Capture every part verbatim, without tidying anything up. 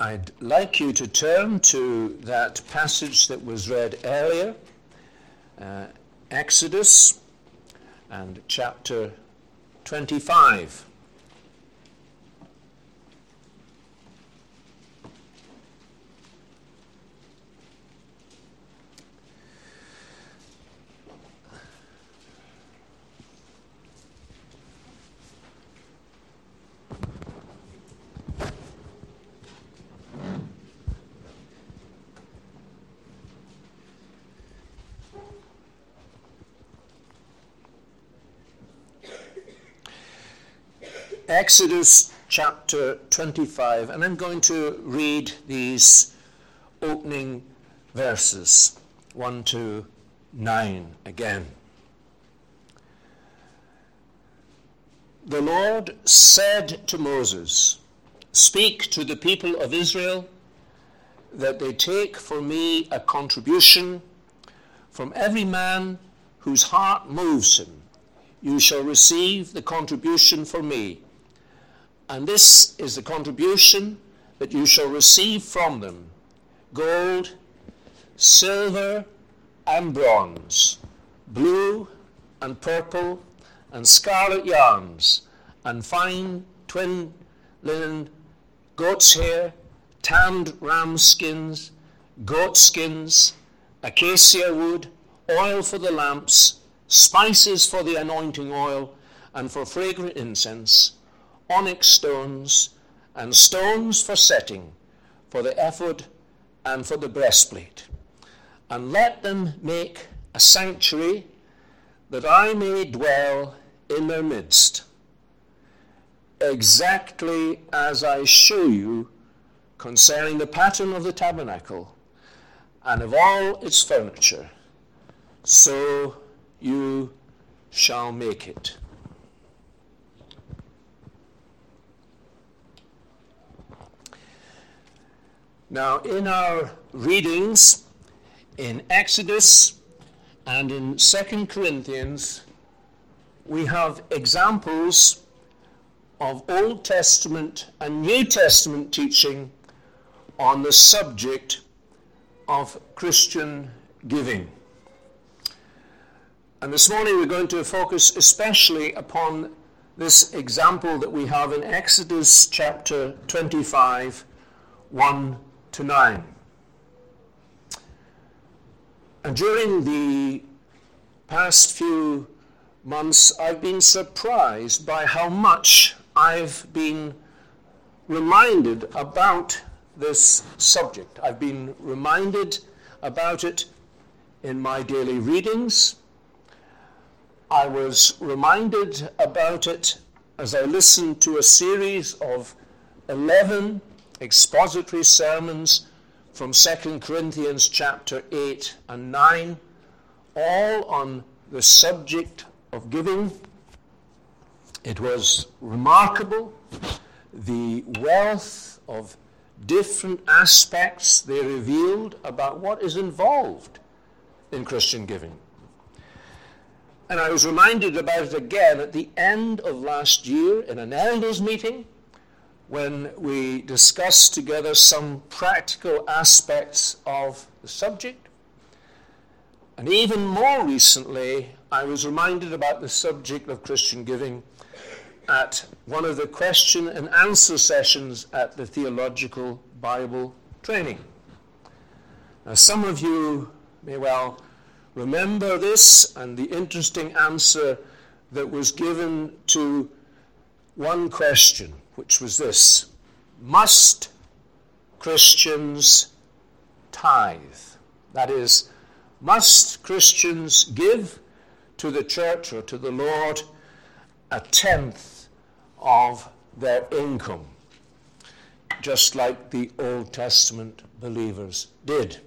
I'd like you to turn to that passage that was read earlier, uh, Exodus and chapter twenty-five. Exodus chapter twenty-five, and I'm going to read these opening verses, one to nine again. The Lord said to Moses, "Speak to the people of Israel that they take for me a contribution from every man whose heart moves him. You shall receive the contribution for me. And this is the contribution that you shall receive from them: gold, silver, and bronze, blue and purple, and scarlet yarns, and fine twin linen, goat's hair, tanned ram skins, goat skins, acacia wood, oil for the lamps, spices for the anointing oil, and for fragrant incense, onyx stones, and stones for setting, for the ephod and for the breastplate. And let them make a sanctuary, that I may dwell in their midst, exactly as I show you concerning the pattern of the tabernacle and of all its furniture, so you shall make it." Now, in our readings in Exodus and in Second Corinthians, we have examples of Old Testament and New Testament teaching on the subject of Christian giving. And this morning we're going to focus especially upon this example that we have in Exodus chapter twenty-five, one to nine. And during the past few months, I've been surprised by how much I've been reminded about this subject. I've been reminded about it in my daily readings. I was reminded about it as I listened to a series of eleven expository sermons from Second Corinthians chapter eight and nine, all on the subject of giving. It was remarkable, the wealth of different aspects they revealed about what is involved in Christian giving. And I was reminded about it again at the end of last year in an elders meeting, when we discussed together some practical aspects of the subject. And even more recently, I was reminded about the subject of Christian giving at one of the question and answer sessions at the Theological Bible Training. Now, some of you may well remember this and the interesting answer that was given to one question, which was this: must Christians tithe? That is, must Christians give to the church or to the Lord a tenth of their income, just like the Old Testament believers did?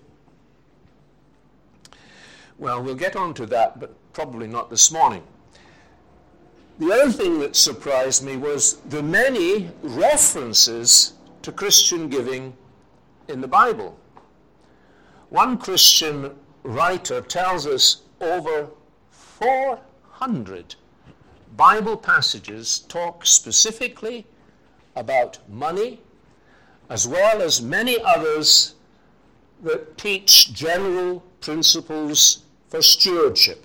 Well, we'll get on to that, but probably not this morning. The other thing that surprised me was the many references to Christian giving in the Bible. One Christian writer tells us over four hundred Bible passages talk specifically about money as well as many others that teach general principles for stewardship.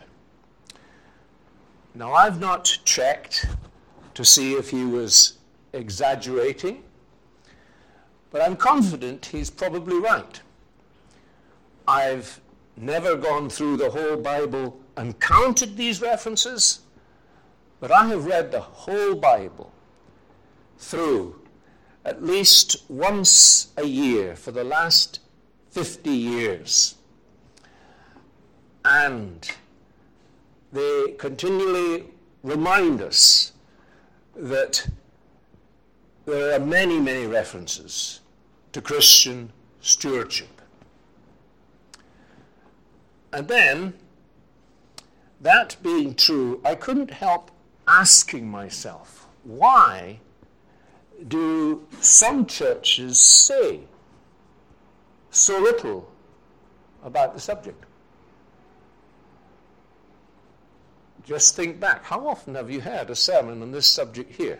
Now, I've not checked to see if he was exaggerating, but I'm confident he's probably right. I've never gone through the whole Bible and counted these references, but I have read the whole Bible through at least once a year for the last fifty years. And they continually remind us that there are many, many references to Christian stewardship. And then, that being true, I couldn't help asking myself, why do some churches say so little about the subject? Just think back. How often have you heard a sermon on this subject here?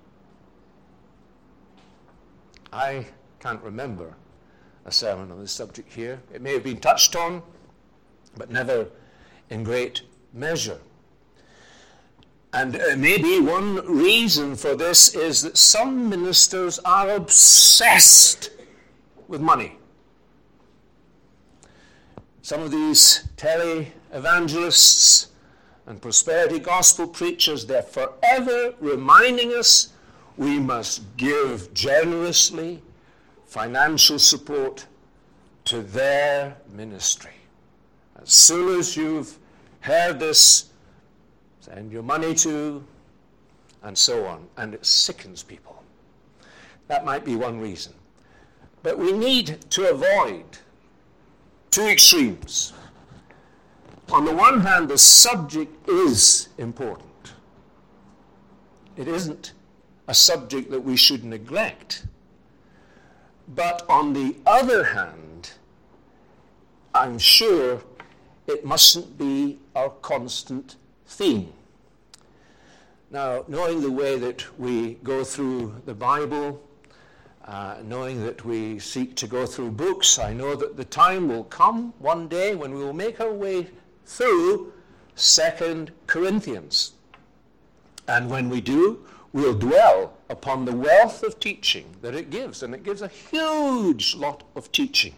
I can't remember a sermon on this subject here. It may have been touched on, but never in great measure. And uh, maybe one reason for this is that some ministers are obsessed with money. Some of these tele-evangelists and prosperity gospel preachers, they're forever reminding us we must give generously financial support to their ministry. As soon as you've heard this, send your money to, and so on. And it sickens people. That might be one reason. But we need to avoid two extremes. On the one hand, the subject is important. It isn't a subject that we should neglect. But on the other hand, I'm sure it mustn't be our constant theme. Now, knowing the way that we go through the Bible, uh, knowing that we seek to go through books, I know that the time will come one day when we will make our way through Second Corinthians. And when we do, we'll dwell upon the wealth of teaching that it gives, and it gives a huge lot of teaching.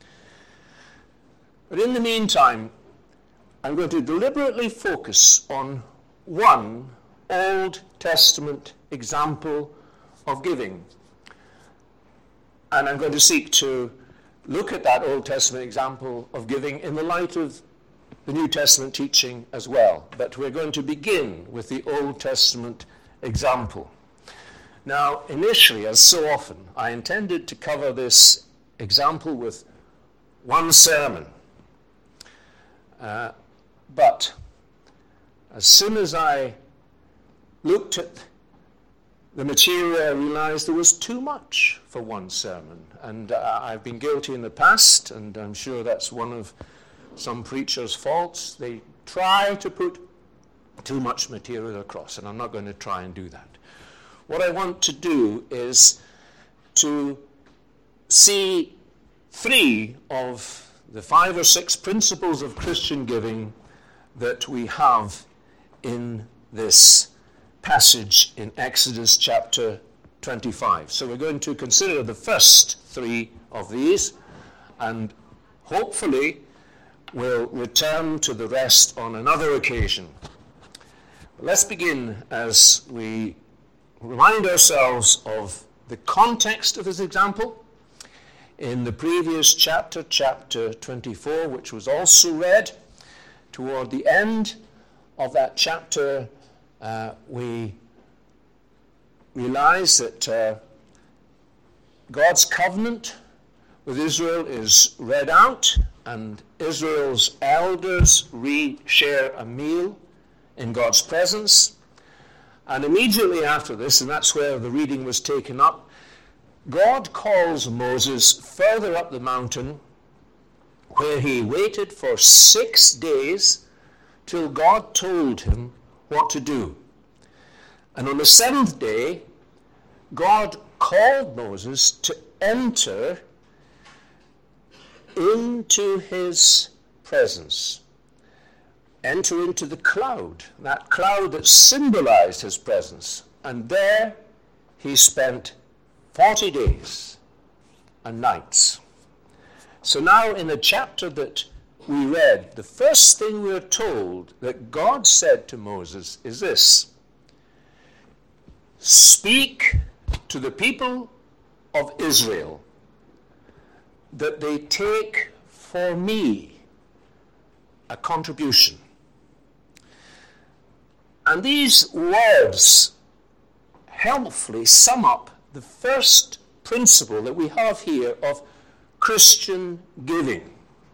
But in the meantime, I'm going to deliberately focus on one Old Testament example of giving. And I'm going to seek to look at that Old Testament example of giving in the light of the New Testament teaching as well. But we're going to begin with the Old Testament example. Now, initially, as so often, I intended to cover this example with one sermon. Uh, but as soon as I looked at the material, I realized there was too much for one sermon. And uh, I've been guilty in the past, and I'm sure that's one of some preachers' faults. They try to put too much material across, and I'm not going to try and do that. What I want to do is to see three of the five or six principles of Christian giving that we have in this passage in Exodus chapter twenty-five. So we're going to consider the first three of these, and hopefully we'll return to the rest on another occasion. But let's begin as we remind ourselves of the context of this example. In the previous chapter, chapter twenty-four, which was also read, toward the end of that chapter, uh, we realize that uh, God's covenant with Israel is read out, and Israel's elders re-share a meal in God's presence. And immediately after this, and that's where the reading was taken up, God calls Moses further up the mountain, where he waited for six days till God told him what to do. And on the seventh day, God called Moses to enter into his presence. Enter into the cloud, that cloud that symbolized his presence. And there he spent forty days and nights. So now in the chapter that we read, the first thing we're told that God said to Moses is this: speak to the people of Israel that they take for me a contribution. And these words helpfully sum up the first principle that we have here of Christian giving.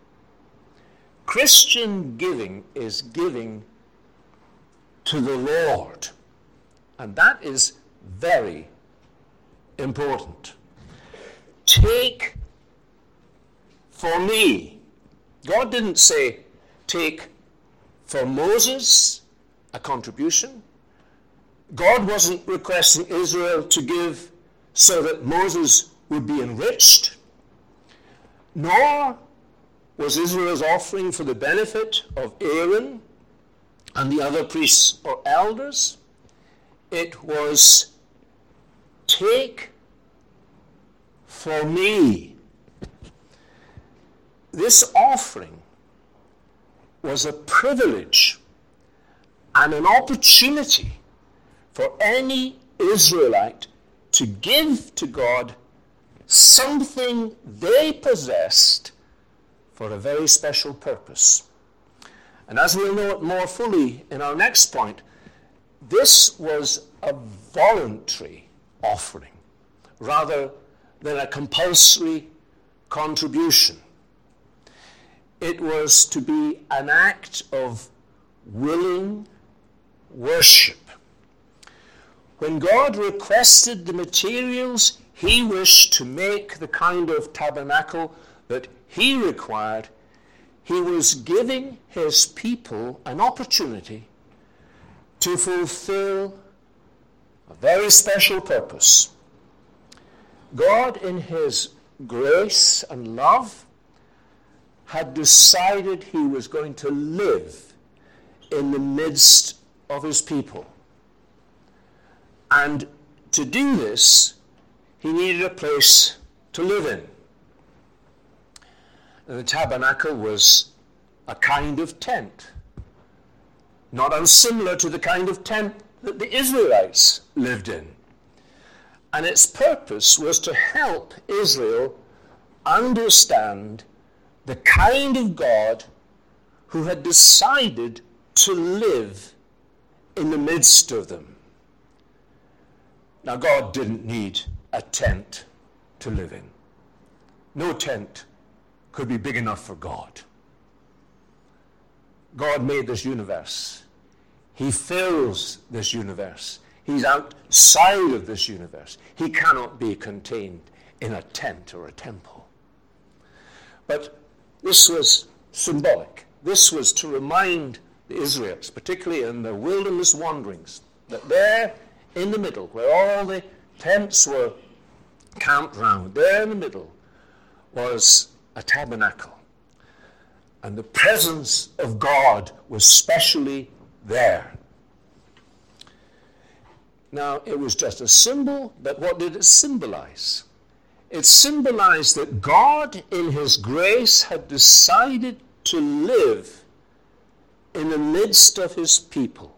Christian giving is giving to the Lord. And that is very important. Take for me. God didn't say, take for Moses a contribution. God wasn't requesting Israel to give so that Moses would be enriched. Nor was Israel's offering for the benefit of Aaron and the other priests or elders. It was, take for me. This offering was a privilege and an opportunity for any Israelite to give to God something they possessed for a very special purpose. And as we'll know it more fully in our next point, this was a voluntary offering rather than a compulsory contribution. It was to be an act of willing worship. When God requested the materials he wished to make the kind of tabernacle that he required, he was giving his people an opportunity to fulfill a very special purpose. God, in his grace and love, had decided he was going to live in the midst of his people. And to do this, he needed a place to live in. And the tabernacle was a kind of tent, not unsimilar to the kind of tent that the Israelites lived in. And its purpose was to help Israel understand the kind of God who had decided to live in the midst of them. Now, God didn't need a tent to live in. No tent could be big enough for God. God made this universe. He fills this universe. He's outside of this universe. He cannot be contained in a tent or a temple. But this was symbolic. This was to remind the Israelites, particularly in their wilderness wanderings, that there in the middle, where all the tents were camped round, there in the middle was a tabernacle. And the presence of God was specially there. Now, it was just a symbol, but what did it symbolize? It symbolized that God, in his grace, had decided to live in the midst of his people.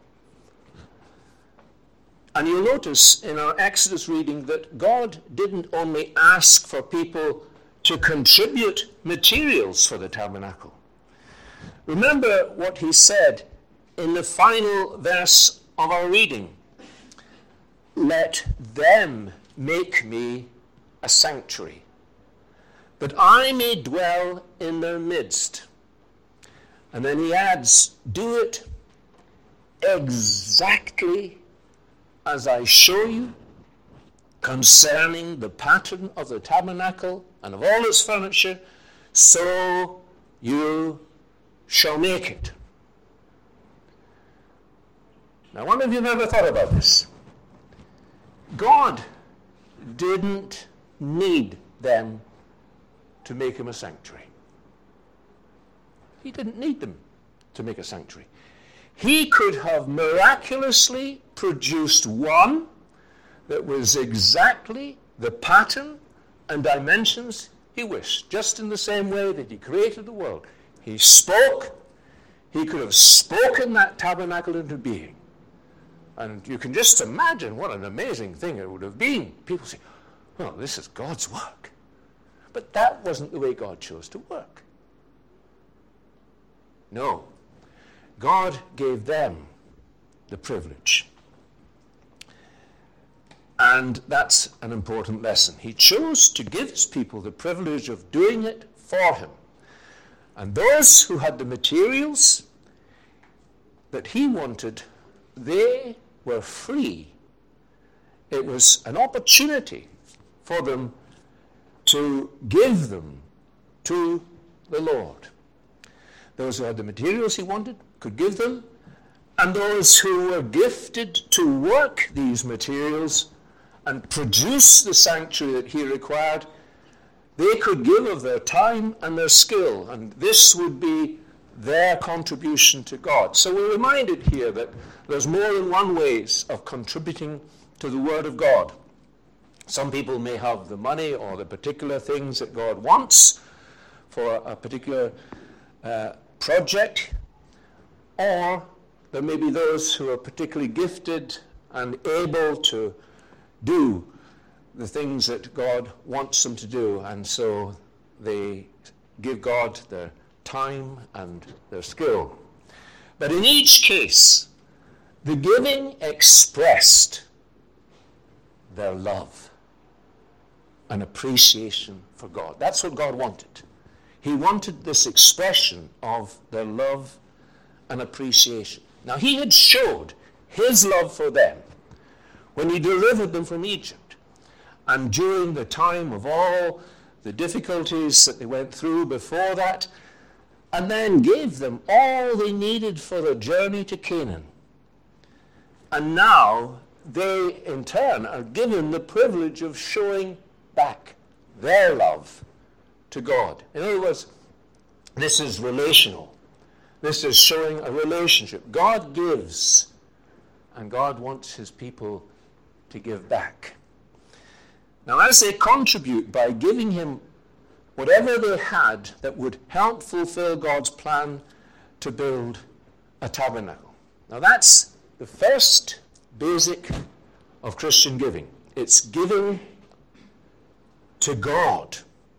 And you'll notice in our Exodus reading that God didn't only ask for people to contribute materials for the tabernacle. Remember what he said in the final verse of our reading. Let them make me a sanctuary, that I may dwell in their midst. And then he adds, do it exactly as I show you concerning the pattern of the tabernacle and of all its furniture, so you shall make it. Now, I wonder if you've ever thought about this. God didn't need them to make him a sanctuary. He didn't need them to make a sanctuary. He could have miraculously produced one that was exactly the pattern and dimensions he wished, just in the same way that he created the world. He spoke. He could have spoken that tabernacle into being. And you can just imagine what an amazing thing it would have been. People say, well, this is God's work. But that wasn't the way God chose to work. No. God gave them the privilege. And that's an important lesson. He chose to give his people the privilege of doing it for him. And those who had the materials that he wanted, they were free. It was an opportunity for them to give them to the Lord. Those who had the materials he wanted could give them, and those who were gifted to work these materials and produce the sanctuary that he required, they could give of their time and their skill, and this would be their contribution to God. So we're reminded here that there's more than one ways of contributing to the Word of God. Some people may have the money or the particular things that God wants for a particular uh, project, or there may be those who are particularly gifted and able to do the things that God wants them to do, and so they give God their time and their skill. But in each case, the giving expressed their love and appreciation for God. That's what God wanted. He wanted this expression of their love and appreciation. Now, he had showed his love for them when he delivered them from Egypt, and during the time of all the difficulties that they went through before that, and then gave them all they needed for the journey to Canaan. And now they, in turn, are given the privilege of showing back their love to God. In other words, this is relational. This is showing a relationship. God gives, and God wants his people to give back. Now, as they contribute by giving him whatever they had that would help fulfill God's plan to build a tabernacle. Now, that's the first basic of Christian giving. It's giving to God.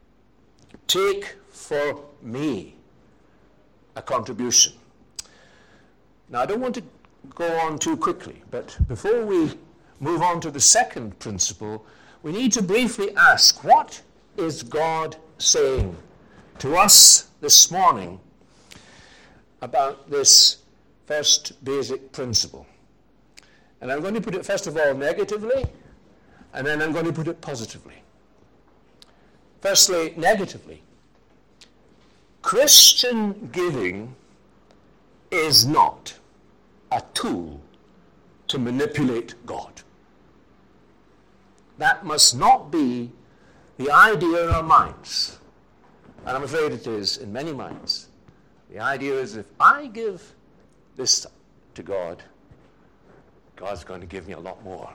Take for me a contribution. Now, I don't want to go on too quickly, but before we move on to the second principle, we need to briefly ask, what is God saying to us this morning about this first basic principle? And I'm going to put it first of all negatively, and then I'm going to put it positively. Firstly, negatively. Christian giving is not a tool to manipulate God. That must not be the idea in our minds. And I'm afraid it is in many minds. The idea is, if I give this to God, God's going to give me a lot more.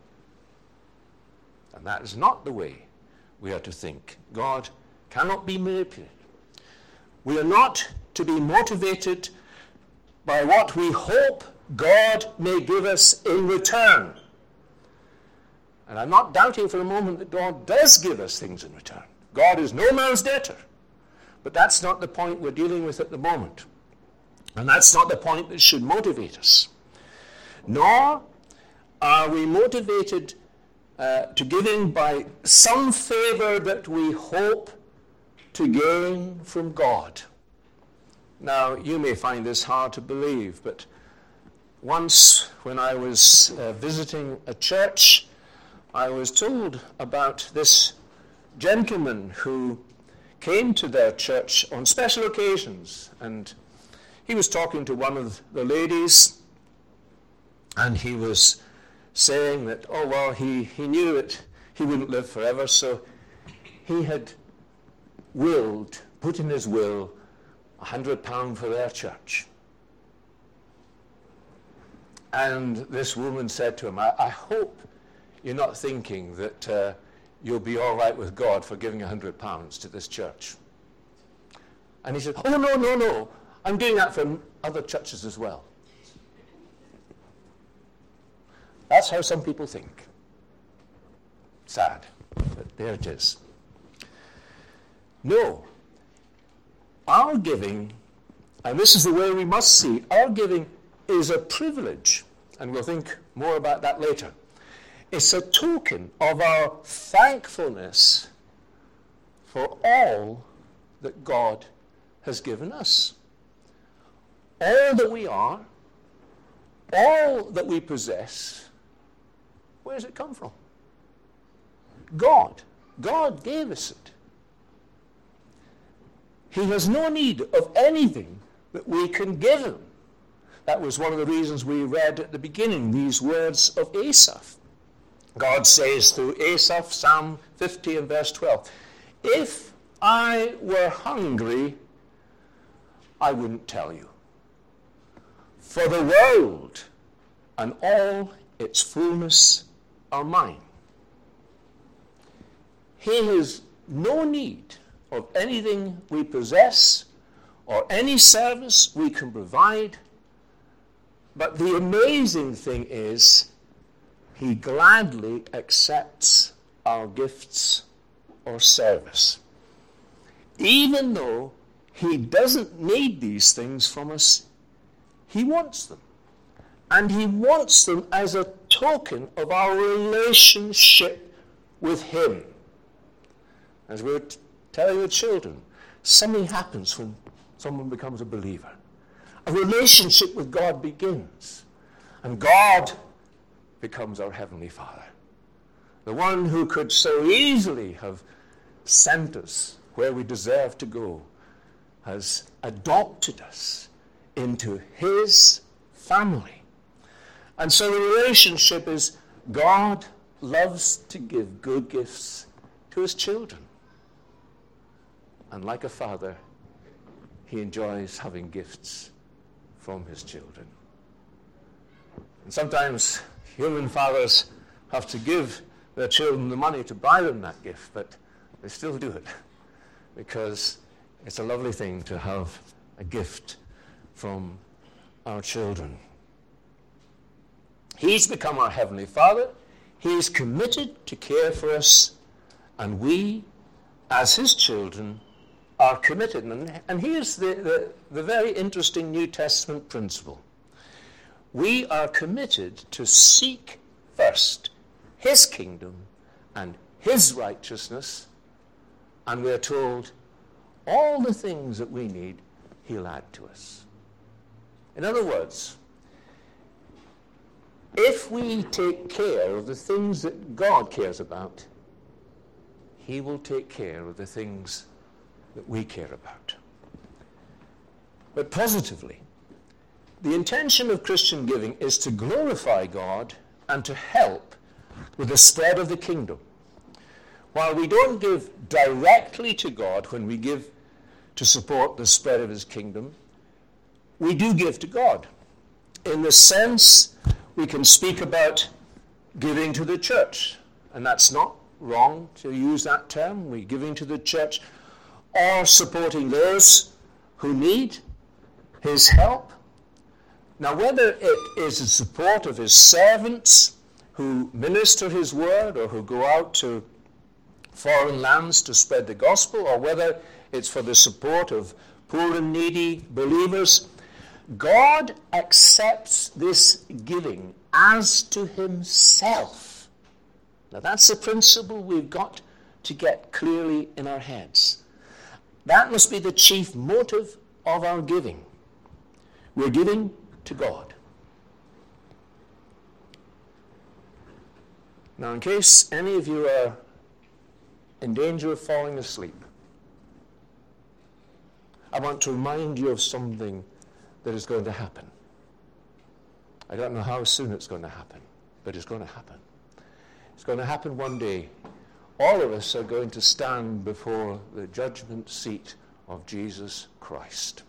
And that is not the way we are to think. God cannot be manipulated. We are not to be motivated by what we hope God may give us in return. And I'm not doubting for a moment that God does give us things in return. God is no man's debtor. But that's not the point we're dealing with at the moment. And that's not the point that should motivate us. Nor are we motivated uh, to giving by some favor that we hope to gain from God. Now, you may find this hard to believe, but once when I was uh, visiting a church, I was told about this gentleman who came to their church on special occasions, and he was talking to one of the ladies, and he was saying that, oh, well, he, he knew that he wouldn't live forever, so he had willed, put in his will, a hundred pounds for their church. And this woman said to him, I, I hope you're not thinking that uh, you'll be all right with God for giving a hundred pounds to this church. And he said, oh, no, no, no. I'm doing that for other churches as well. That's how some people think. Sad, but there it is. No. Our giving, and this is the way we must see, our giving is a privilege, and we'll think more about that later. It's a token of our thankfulness for all that God has given us. All that we are, all that we possess, where does it come from? God. God gave us it. He has no need of anything that we can give him. That was one of the reasons we read at the beginning these words of Asaph. God says through Asaph, Psalm fifty and verse twelve, if I were hungry, I wouldn't tell you. For the world and all its fullness are mine. He has no need of anything we possess or any service we can provide. But the amazing thing is, he gladly accepts our gifts or service. Even though he doesn't need these things from us, he wants them. And he wants them as a token of our relationship with him. As we were t- telling the children, something happens when someone becomes a believer. A relationship with God begins. And God becomes our Heavenly Father. The one who could so easily have sent us where we deserve to go has adopted us into his family. And so the relationship is God loves to give good gifts to his children. And like a father, he enjoys having gifts from his children. And sometimes human fathers have to give their children the money to buy them that gift, but they still do it because it's a lovely thing to have a gift from our children. He's become our Heavenly Father. He's committed to care for us, and we, as his children, are committed. And, and here's the, the, the very interesting New Testament principle. We are committed to seek first his kingdom and his righteousness, and we're told all the things that we need, he'll add to us. In other words, if we take care of the things that God cares about, he will take care of the things that we care about. But positively, the intention of Christian giving is to glorify God and to help with the spread of the kingdom. While we don't give directly to God when we give to support the spread of his kingdom, we do give to God. In the sense, we can speak about giving to the church, and that's not wrong to use that term. We're giving to the church or supporting those who need his help. Now, whether it is the support of his servants who minister his word or who go out to foreign lands to spread the gospel, or whether it's for the support of poor and needy believers, God accepts this giving as to himself. Now, that's a principle we've got to get clearly in our heads. That must be the chief motive of our giving. We're giving to God. Now, in case any of you are in danger of falling asleep, I want to remind you of something that is going to happen. I don't know how soon it's going to happen, but it's going to happen. It's going to happen one day all of us are going to stand before the judgment seat of Jesus Christ.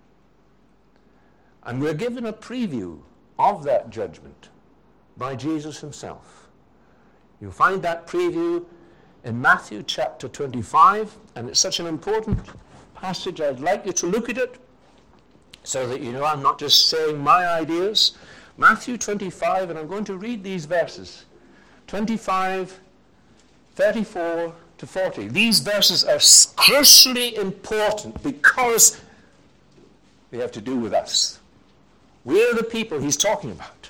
And we're given a preview of that judgment by Jesus himself. You'll find that preview in Matthew chapter twenty-five, and it's such an important passage. I'd like you to look at it so that you know I'm not just saying my ideas. Matthew twenty-five, and I'm going to read these verses, twenty-five, thirty-four to forty. These verses are crucially important because they have to do with us. We're the people he's talking about.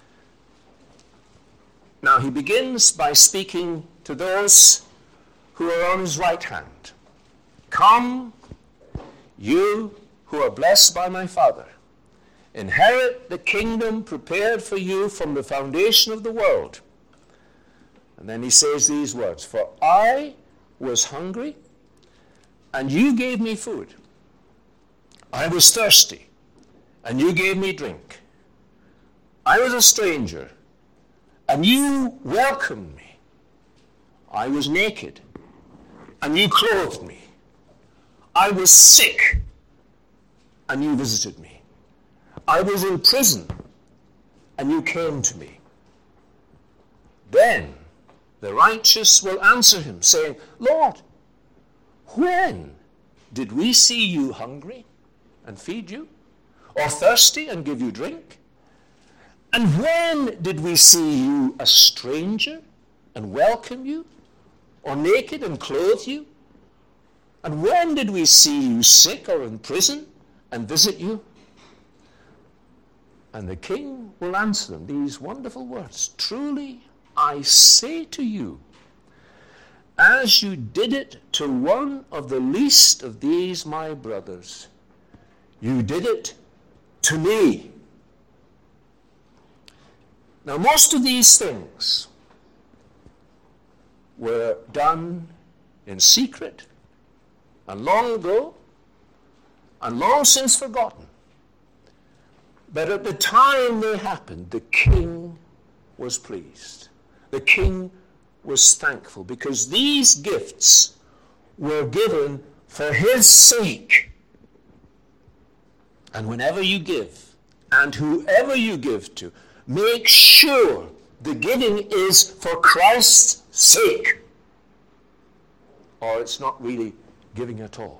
Now he begins by speaking to those who are on his right hand. Come, you who are blessed by my Father, inherit the kingdom prepared for you from the foundation of the world. And then he says these words, for I was hungry, and you gave me food. I was thirsty, and you gave me drink. I was a stranger, and you welcomed me. I was naked, and you clothed me. I was sick, and you visited me. I was in prison, and you came to me. Then the righteous will answer him, saying, Lord, when did we see you hungry and feed you, or thirsty and give you drink? And when did we see you a stranger and welcome you, or naked and clothe you? And when did we see you sick or in prison and visit you? And the king will answer them these wonderful words, truly I say to you, as you did it to one of the least of these my brothers, you did it to me. Now most of these things were done in secret and long ago and long since forgotten. But at the time they happened, the king was pleased. The king was thankful because these gifts were given for his sake. And whenever you give, and whoever you give to, make sure the giving is for Christ's sake, or it's not really giving at all.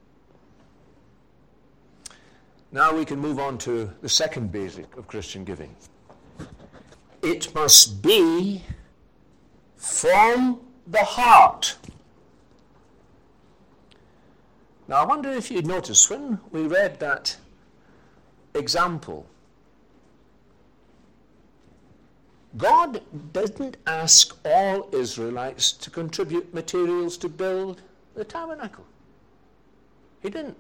Now we can move on to the second basic of Christian giving. It must be from the heart. Now I wonder if you'd noticed when we read that example, God didn't ask all Israelites to contribute materials to build the tabernacle. He didn't.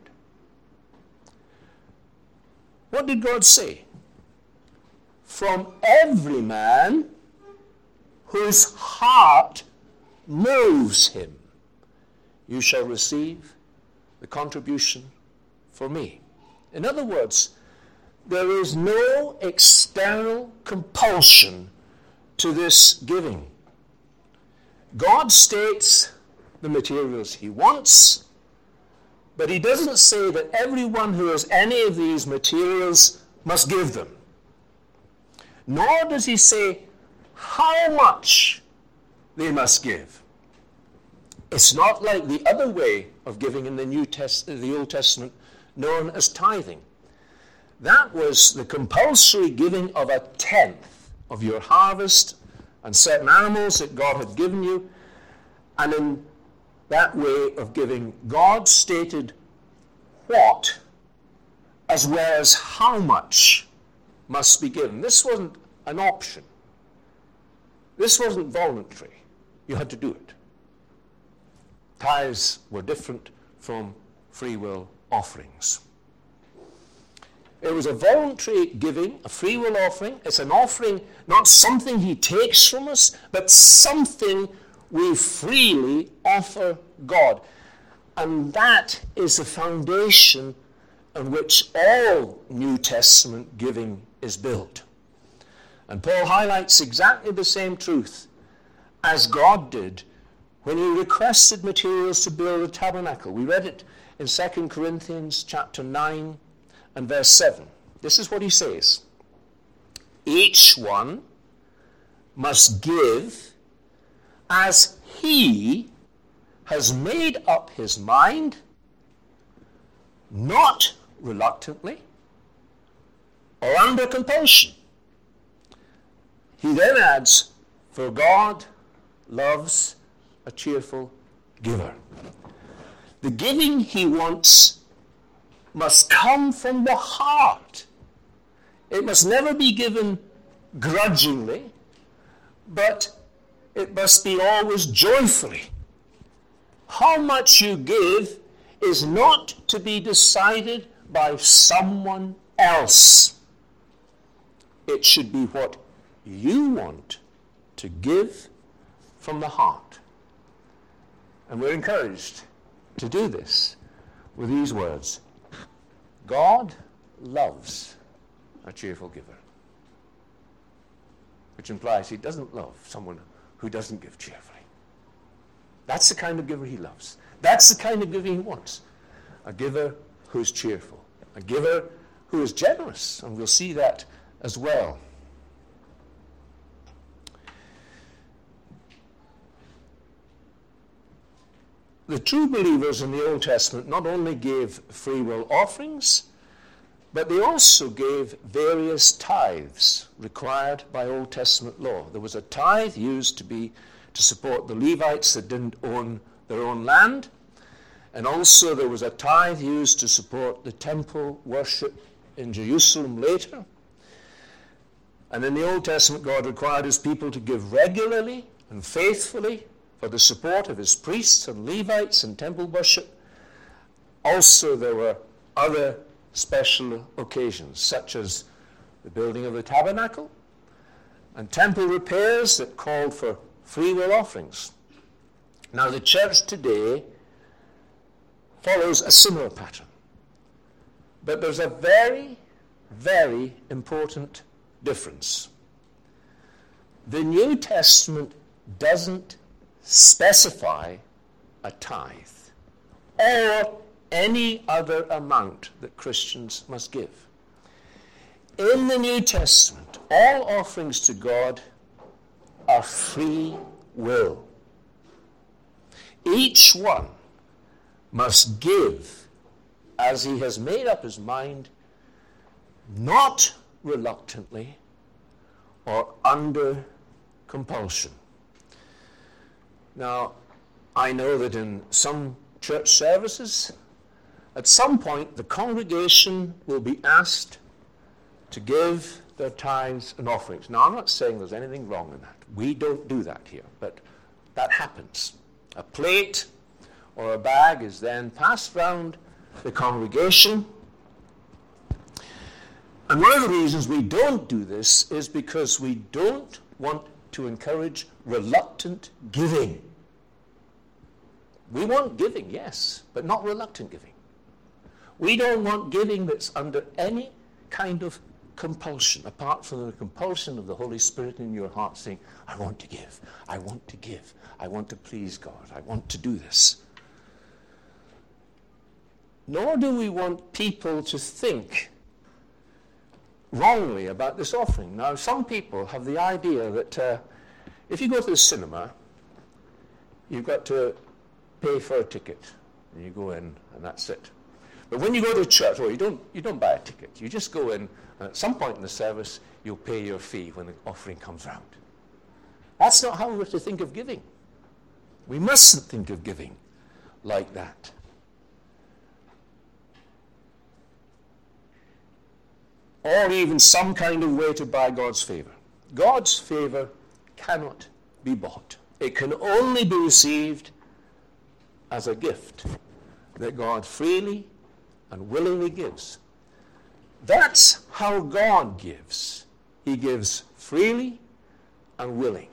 What did God say? From every man whose heart moves him, you shall receive the contribution for me. In other words, there is no external compulsion to this giving. God states the materials he wants, but he doesn't say that everyone who has any of these materials must give them. Nor does he say how much they must give. It's not like the other way of giving in the New Test- the Old Testament, known as tithing. That was the compulsory giving of a tenth of your harvest and certain animals that God had given you. And in that way of giving, God stated what as well as how much must be given. This wasn't an option. This wasn't voluntary. You had to do it. Tithes were different from free will offerings. It was a voluntary giving, a free will offering. It's an offering, not something he takes from us, but something we freely offer God. And that is the foundation on which all New Testament giving is built. And Paul highlights exactly the same truth as God did when he requested materials to build the tabernacle. We read it in Second Corinthians chapter nine and verse seven. This is what he says. Each one must give as he has made up his mind, not reluctantly or under compulsion. He then adds, for God loves a cheerful giver. The giving he wants must come from the heart. It must never be given grudgingly, but it must be always joyfully. How much you give is not to be decided by someone else. It should be what you want to give from the heart. And we're encouraged to do this with these words. God loves a cheerful giver. Which implies he doesn't love someone who doesn't give cheerfully. That's the kind of giver he loves. That's the kind of giver he wants. A giver who is cheerful. A giver who is generous. And we'll see that as well. The true believers in the Old Testament not only gave free will offerings, but they also gave various tithes required by Old Testament law. There was a tithe used to be to support the Levites that didn't own their own land, and also there was a tithe used to support the temple worship in Jerusalem later. And in the Old Testament, God required his people to give regularly and faithfully for the support of his priests and Levites and temple worship. Also, there were other special occasions, such as the building of the tabernacle and temple repairs that called for free will offerings. Now, the church today follows a similar pattern. But there's a very, very important difference. The New Testament doesn't specify a tithe or any other amount that Christians must give. In the New Testament, all offerings to God are free will. Each one must give as he has made up his mind, not reluctantly or under compulsion. Now, I know that in some church services, at some point the congregation will be asked to give their tithes and offerings. Now, I'm not saying there's anything wrong in that. We don't do that here, but that happens. A plate or a bag is then passed round the congregation. And one of the reasons we don't do this is because we don't want to encourage reluctant giving. We want giving, yes, but not reluctant giving. We don't want giving that's under any kind of compulsion, apart from the compulsion of the Holy Spirit in your heart saying, I want to give, I want to give, I want to please God, I want to do this. Nor do we want people to think wrongly about this offering. Now, some people have the idea that uh, if you go to the cinema, you've got to pay for a ticket, and you go in, and that's it. But when you go to church, well, you don't, you don't buy a ticket. You just go in, and at some point in the service, you'll pay your fee when the offering comes round. That's not how we're to think of giving. We mustn't think of giving like that. Or even some kind of way to buy God's favor. God's favor cannot be bought. It can only be received as a gift that God freely and willingly gives. That's how God gives. He gives freely and willing.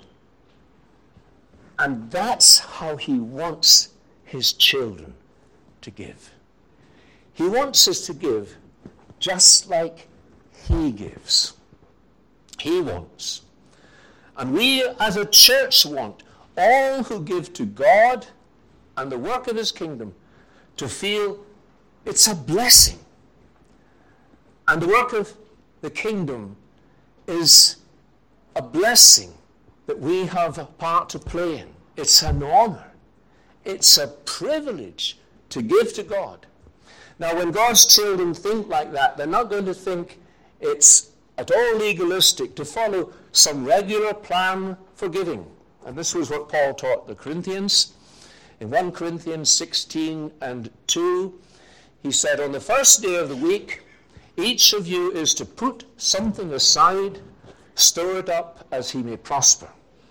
And that's how he wants his children to give. He wants us to give just like he gives. He wants. And we as a church want all who give to God and the work of his kingdom to feel it's a blessing. And the work of the kingdom is a blessing that we have a part to play in. It's an honor. It's a privilege to give to God. Now, when God's children think like that, they're not going to think it's at all legalistic to follow some regular plan for giving. And this was what Paul taught the Corinthians. In First Corinthians sixteen and two, he said, on the first day of the week, each of you is to put something aside, store it up as he may prosper.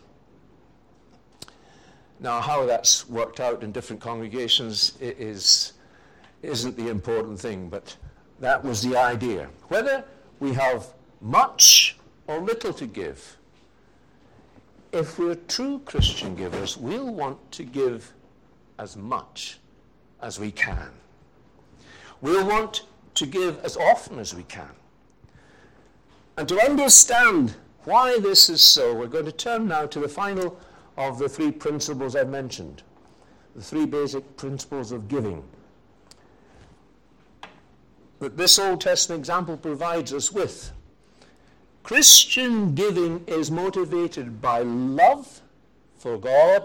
Now, how that's worked out in different congregations is, isn't the important thing, but that was the idea. Whether we have much or little to give, if we're true Christian givers, we'll want to give as much as we can. We'll want to give as often as we can. And to understand why this is so, we're going to turn now to the final of the three principles I mentioned, the three basic principles of giving that this Old Testament example provides us with. Christian giving is motivated by love for God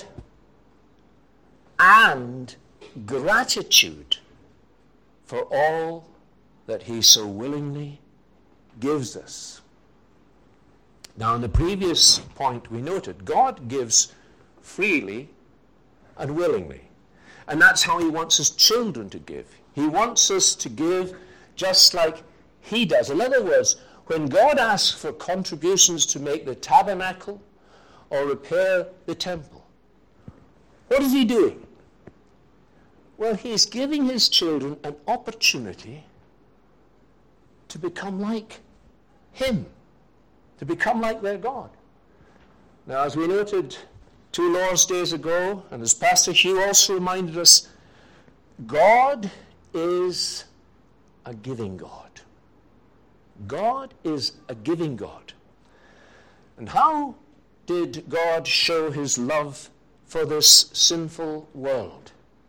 and gratitude for all that he so willingly gives us. Now, in the previous point we noted, God gives freely and willingly. And that's how he wants his children to give. He wants us to give just like he does. In other words, when God asks for contributions to make the tabernacle or repair the temple, what is he doing? Well, he's giving his children an opportunity to become like him, to become like their God. Now, as we noted two Lord's days ago, and as Pastor Hugh also reminded us, God is a giving God. God is a giving God. And how did God show his love for this sinful world?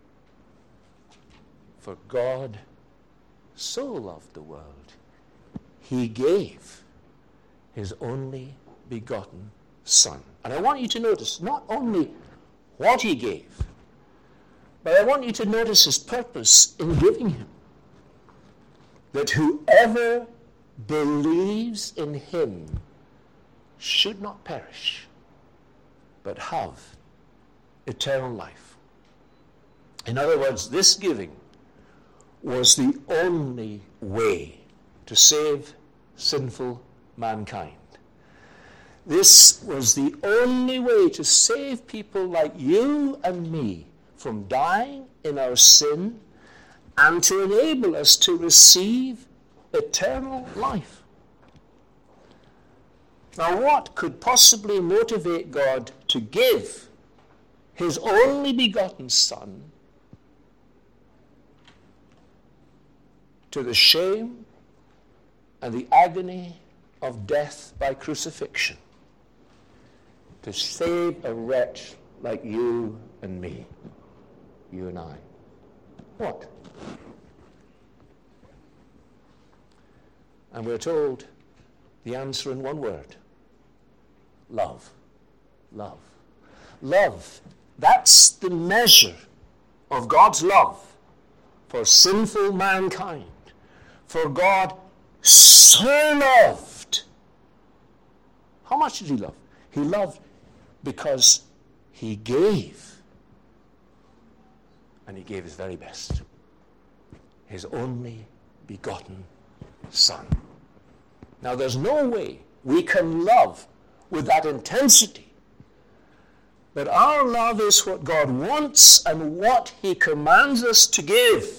For God so loved the world, he gave his only begotten Son. And I want you to notice not only what he gave, but I want you to notice his purpose in giving him. That whoever believes in him should not perish, but have eternal life. In other words, this giving was the only way to save sinful mankind. This was the only way to save people like you and me from dying in our sin and to enable us to receive eternal life. Now, what could possibly motivate God to give his only begotten Son to the shame and the agony of death by crucifixion, to save a wretch like you and me, you and I? What? And we're told the answer in one word: love. Love. Love. That's the measure of God's love for sinful mankind. For God so loved. How much did he love? He loved because he gave. And he gave his very best. His only begotten Son. Now, there's no way we can love with that intensity. But our love is what God wants and what he commands us to give.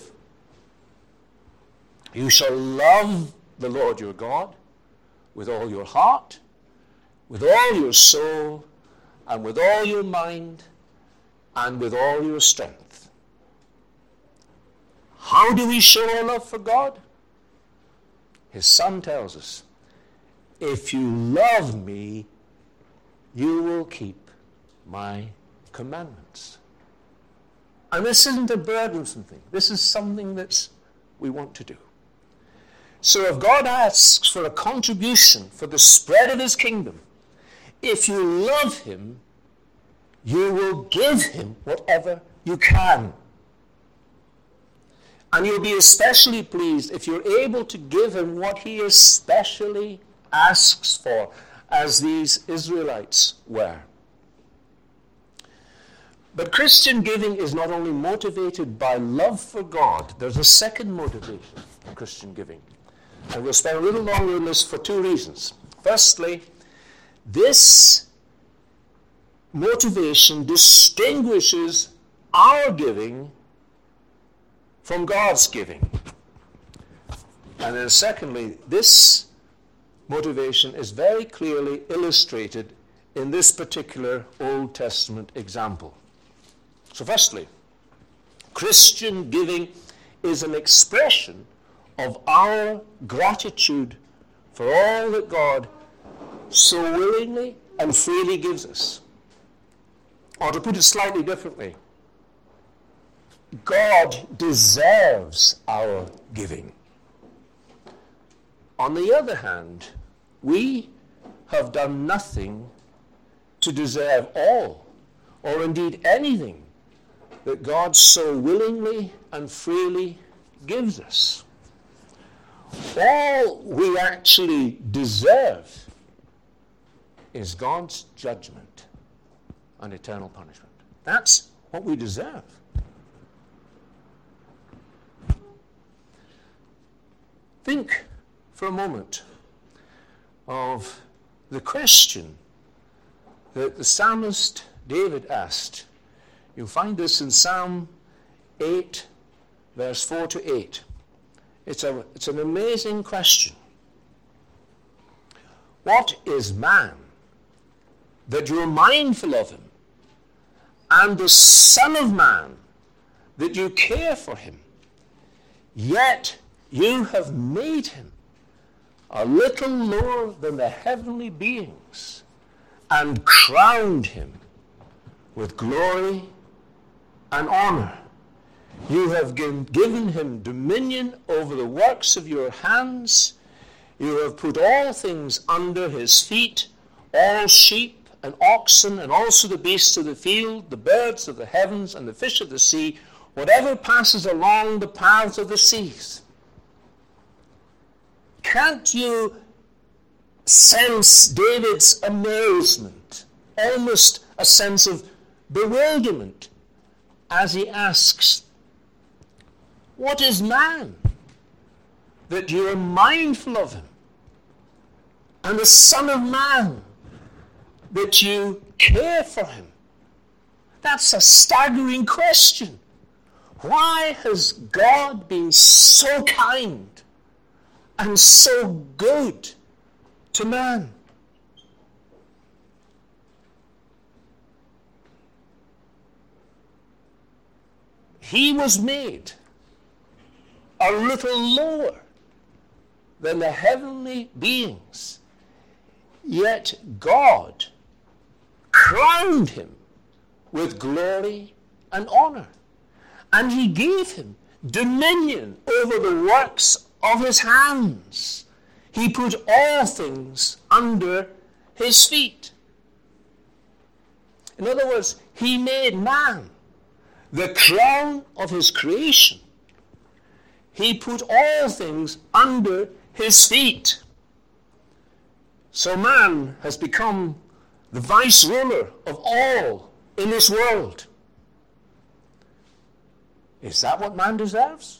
You shall love the Lord your God with all your heart, with all your soul, and with all your mind, and with all your strength. How do we show our love for God? His Son tells us, if you love me, you will keep my commandments. And this isn't a burdensome thing. This is something that we want to do. So if God asks for a contribution for the spread of his kingdom, if you love him, you will give him whatever you can. And you'll be especially pleased if you're able to give him what he especially asks for, as these Israelites were. But Christian giving is not only motivated by love for God. There's a second motivation for Christian giving. And we'll spend a little longer on this for two reasons. Firstly, this motivation distinguishes our giving from God's giving. And then secondly, this motivation is very clearly illustrated in this particular Old Testament example. So firstly, Christian giving is an expression of our gratitude for all that God so willingly and freely gives us. Or to put it slightly differently, God deserves our giving. On the other hand, we have done nothing to deserve all, or indeed anything, that God so willingly and freely gives us. All we actually deserve is God's judgment and eternal punishment. That's what we deserve. Think for a moment of the question that the psalmist David asked. You'll find this in Psalm eight, verse four to eight. It's, a, it's an amazing question. What is man that you're mindful of him, and the Son of Man that you care for him? Yet you have made him a little lower than the heavenly beings, and crowned him with glory and honor. You have given him dominion over the works of your hands. You have put all things under his feet, all sheep and oxen, and also the beasts of the field, the birds of the heavens, and the fish of the sea, whatever passes along the paths of the seas. Can't you sense David's amazement, almost a sense of bewilderment, as he asks, what is man that you are mindful of him, and the Son of Man that you care for him? That's a staggering question. Why has God been so kind and so good to man? He was made a little lower than the heavenly beings, yet God crowned him with glory and honor, and he gave him dominion over the works of his hands. He put all things under his feet. In other words, he made man the crown of his creation. He put all things under his feet. So man has become the vice ruler of all in this world. Is that what man deserves?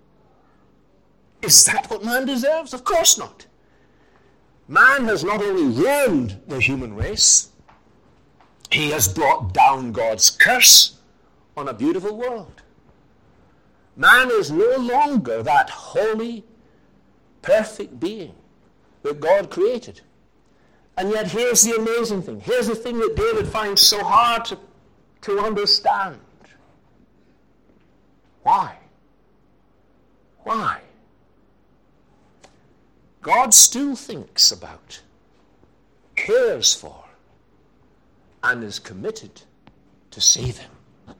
Is that what man deserves? Of course not. Man has not only ruined the human race, he has brought down God's curse on a beautiful world. Man is no longer that holy, perfect being that God created. And yet here's the amazing thing. Here's the thing that David finds so hard to, to understand. Why? Why? God still thinks about, cares for, and is committed to save him.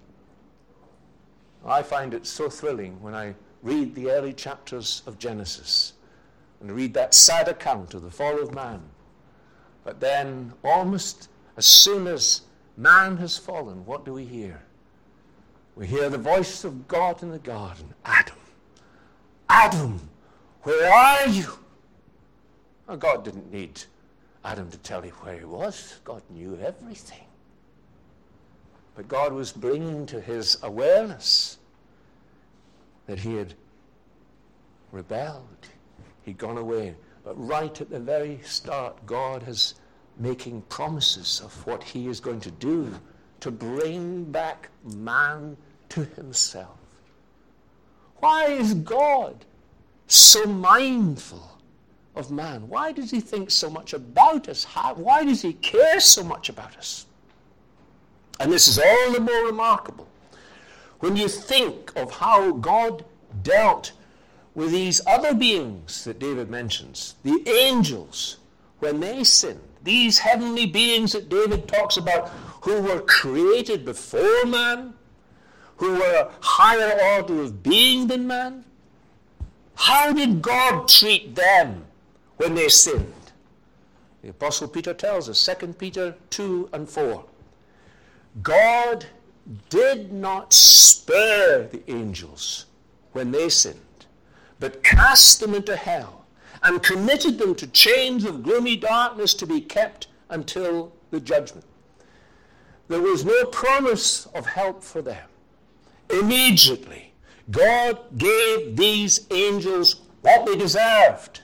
I find it so thrilling when I read the early chapters of Genesis and read that sad account of the fall of man. But then, almost as soon as man has fallen, what do we hear? We hear the voice of God in the garden. Adam, Adam, where are you? Well, God didn't need Adam to tell him where he was. God knew everything. But God was bringing to his awareness that he had rebelled. He'd gone away. But right at the very start, God is making promises of what he is going to do to bring back man to himself. Why is God so mindful of man? Why does he think so much about us? How, why does he care so much about us? And this is all the more remarkable when you think of how God dealt with these other beings that David mentions, the angels, when they sinned. These heavenly beings that David talks about, who were created before man, who were a higher order of being than man. How did God treat them when they sinned? The Apostle Peter tells us, Second Peter two and four. God did not spare the angels when they sinned, but cast them into hell and committed them to chains of gloomy darkness to be kept until the judgment. There was no promise of help for them. Immediately, God gave these angels what they deserved.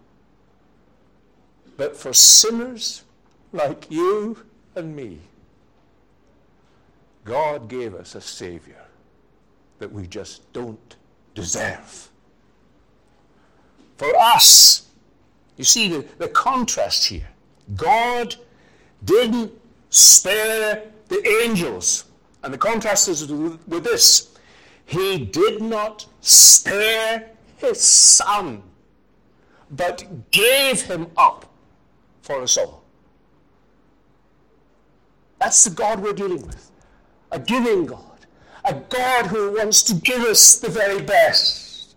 But for sinners like you and me, God gave us a Savior that we just don't deserve. For us, you see the, the contrast here. God didn't spare the angels. And the contrast is with, with this. He did not spare his Son, but gave him up for us all. That's the God we're dealing with. A giving God. A God who wants to give us the very best.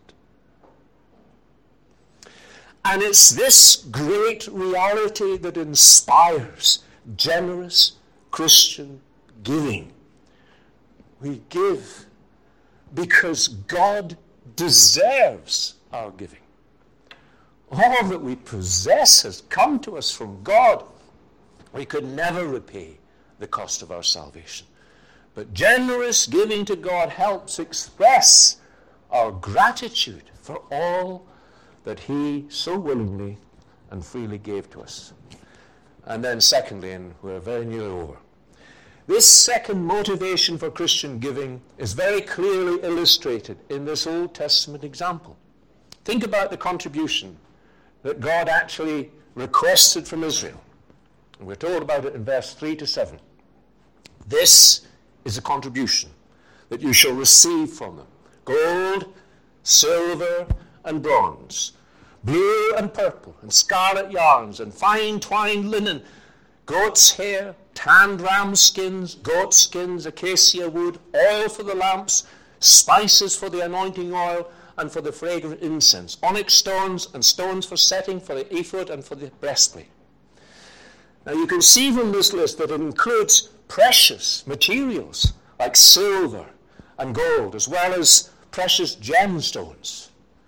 And it's this great reality that inspires generous Christian giving. We give because God deserves our giving. All that we possess has come to us from God. We could never repay the cost of our salvation. But generous giving to God helps express our gratitude for all that he so willingly and freely gave to us. And then secondly, and we're very nearly over, this second motivation for Christian giving is very clearly illustrated in this Old Testament example. Think about the contribution that God actually requested from Israel. And we're told about it in verse three to seven. This is a contribution that you shall receive from them. Gold, silver, and bronze, blue and purple, and scarlet yarns, and fine twined linen, goat's hair, tanned ram skins, goat skins, acacia wood, oil for the lamps, spices for the anointing oil, and for the fragrant incense, onyx stones and stones for setting, for the ephod and for the breastplate. Now you can see from this list that it includes precious materials like silver and gold, as well as precious gemstones.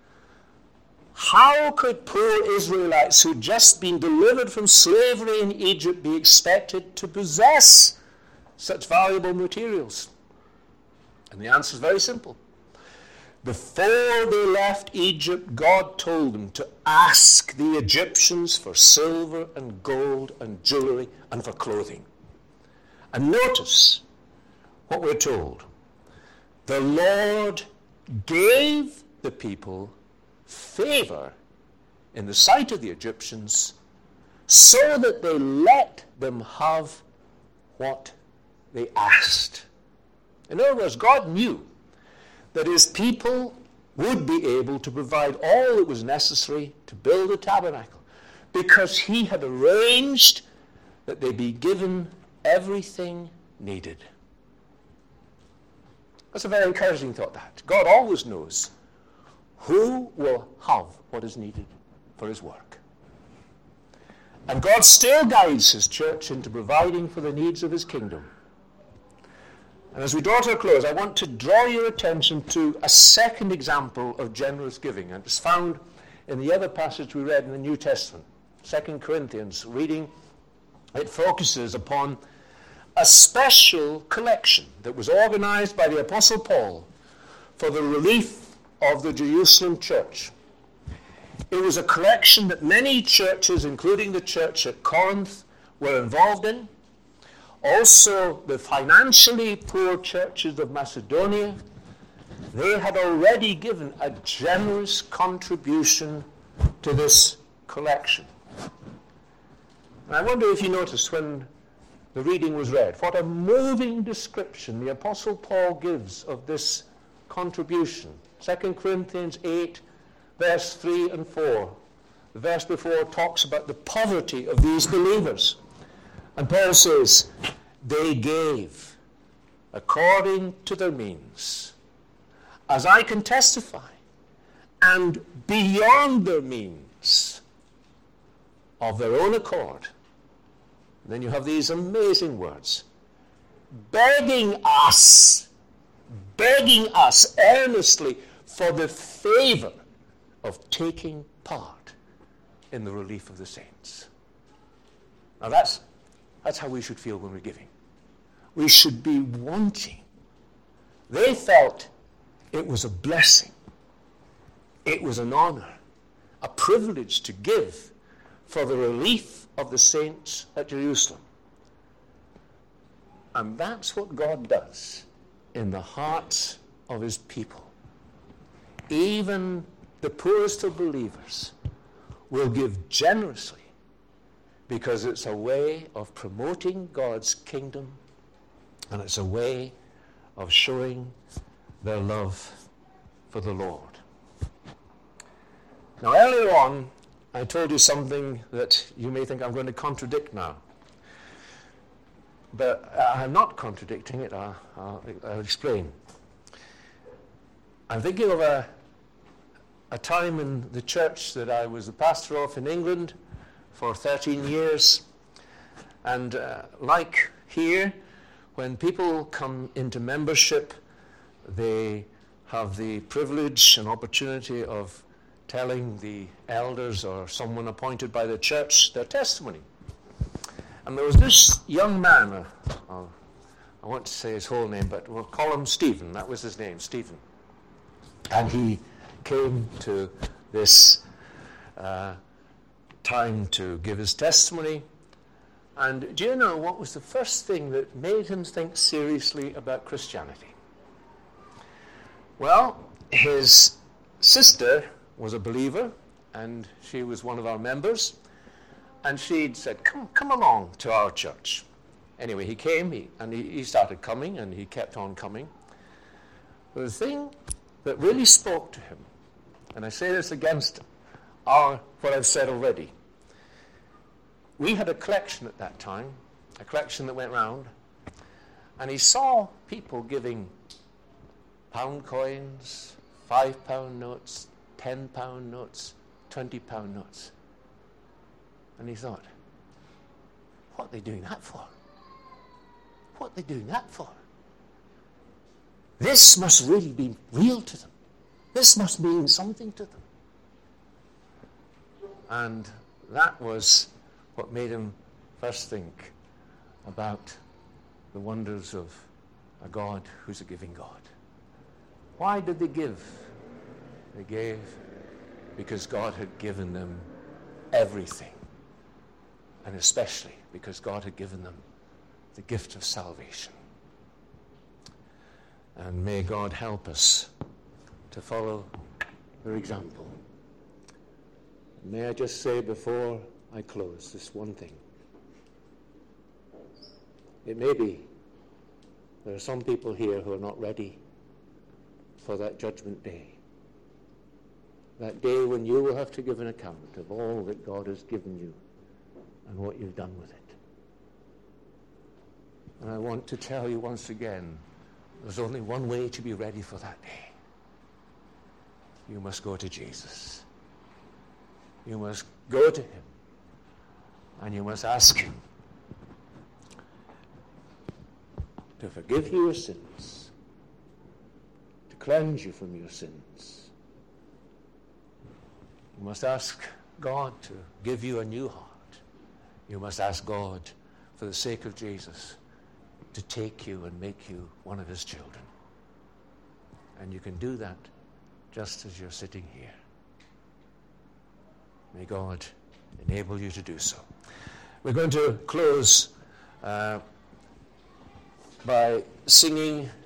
How could poor Israelites who'd just been delivered from slavery in Egypt be expected to possess such valuable materials? And the answer is very simple. Before they left Egypt, God told them to ask the Egyptians for silver and gold and jewelry and for clothing. And notice what we're told. The Lord gave the people favor in the sight of the Egyptians so that they let them have what they asked. In other words, God knew that his people would be able to provide all that was necessary to build the tabernacle, because he had arranged that they be given everything needed. That's a very encouraging thought, that. God always knows who will have what is needed for his work. And God still guides his church into providing for the needs of his kingdom. And as we draw to a close, I want to draw your attention to a second example of generous giving. And it's found in the other passage we read in the New Testament, Second Corinthians. Reading, it focuses upon a special collection that was organized by the Apostle Paul for the relief of the Jerusalem church. It was a collection that many churches, including the church at Corinth, were involved in. Also, the financially poor churches of Macedonia, they had already given a generous contribution to this collection. And I wonder if you noticed when the reading was read, what a moving description the Apostle Paul gives of this contribution. Second Corinthians eight, verse three and four. The verse before talks about the poverty of these believers. And Paul says, they gave according to their means, as I can testify, and beyond their means, of their own accord. And then you have these amazing words, begging us, begging us earnestly for the favor of taking part in the relief of the saints. Now that's that's how we should feel when we're giving. We should be wanting. They felt it was a blessing. It was an honor, a privilege to give for the relief of the saints at Jerusalem. And that's what God does in the hearts of his people. Even the poorest of believers will give generously because it's a way of promoting God's kingdom, and it's a way of showing their love for the Lord. Now, earlier on, I told you something that you may think I'm going to contradict now. But I'm not contradicting it. I'll, I'll, I'll explain. I'm thinking of a, a time in the church that I was the pastor of in England for thirteen years. And uh, like here, when people come into membership, they have the privilege and opportunity of telling the elders or someone appointed by the church their testimony. And there was this young man, uh, uh, I want to say his whole name, but we'll call him Stephen. That was his name, Stephen. And he came to this uh, time to give his testimony. And do you know what was the first thing that made him think seriously about Christianity? Well, his sister was a believer, and she was one of our members. And she'd said, come come along to our church. Anyway, he came, he, and he, he started coming, and he kept on coming. But the thing that really spoke to him, and I say this against our, what I've said already, we had a collection at that time, a collection that went round, and he saw people giving pound coins, five pound notes, ten pound notes, twenty pound notes. And he thought, what are they doing that for? What are they doing that for? This must really be real to them. This must mean something to them. And that was what made him first think about the wonders of a God who's a giving God. Why did they give? They gave because God had given them everything. And especially because God had given them the gift of salvation. And may God help us to follow their example. May I just say before I close this one thing. It may be there are some people here who are not ready for that judgment day. That day when you will have to give an account of all that God has given you and what you've done with it. And I want to tell you once again, There's only one way to be ready for that day. You must go to Jesus. You must go to him. And you must ask him to forgive you your sins, to cleanse you from your sins. You must ask God to give you a new heart. You must ask God, for the sake of Jesus, to take you and make you one of his children. And you can do that just as you're sitting here. May God enable you to do so. We're going to close uh, by singing